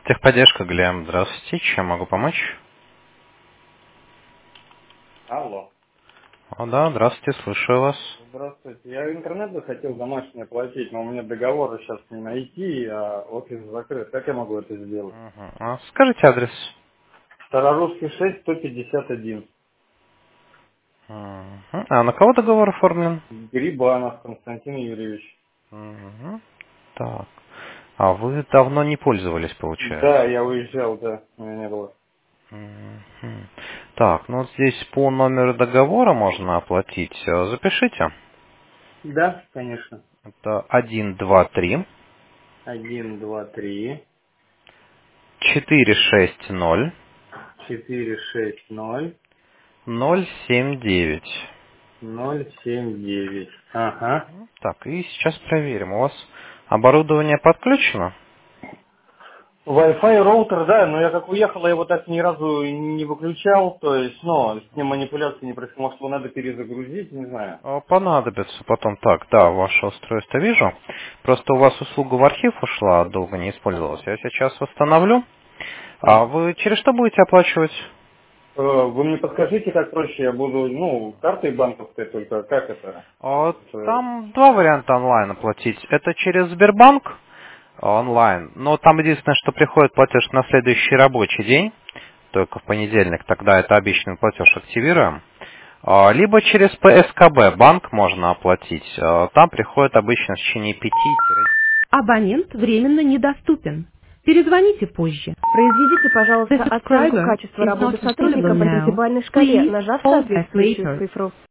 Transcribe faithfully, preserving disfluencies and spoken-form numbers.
Техподдержка, Глеб. Здравствуйте. Чем могу помочь? Алло. О, да, здравствуйте, слушаю вас. Здравствуйте. Я интернет бы хотел домашний оплатить, но у меня договора сейчас не найти, а офис закрыт. Как я могу это сделать? Мгм. А скажите адрес. Старорусский шесть, сто пятьдесят один. Мгм. А на кого договор оформлен? Грибанов Константин Юрьевич. Мгм. Так. А вы давно не пользовались, Да, получается? я уезжал, да, у меня не было. Мгм. Так, ну вот здесь по номеру договора можно оплатить. Э, Запишите. Да, конечно. Это один два три Один, два, три, четыре шесть ноль четыре, шесть, ноль, ноль семь девять. ноль, семь, девять. Ага. Так, и сейчас проверим. У вас оборудование подключено? Wi-Fi роутер, да, но я как уехал, я его так ни разу не выключал, то есть, ну, с ним манипуляции не происходит, может, его надо перезагрузить, не знаю. Э, Понадобится потом. Так, да, ваше устройство вижу. Просто у вас услуга в архив ушла, долго не использовалась. Я сейчас восстановлю. А М. вы через что будете оплачивать? Э, Вы мне подскажите, как проще я буду, ну, картой банковской только, как это? А, Это- Там два варианта онлайн оплатить. Это через Сбербанк онлайн. Но там единственное, что приходит платеж на следующий рабочий день. Только в понедельник, тогда это обещанный платеж активируем. А, Либо через П С К Б банк можно оплатить. А, Там приходит обычно в течение пяти. Абонент временно недоступен. Перезвоните позже. Произведите, The пожалуйста, оценку subscriber качества is not работы сотрудника available по now. десятибалльной шкале, Please нажав call back соответствующую later. цифру.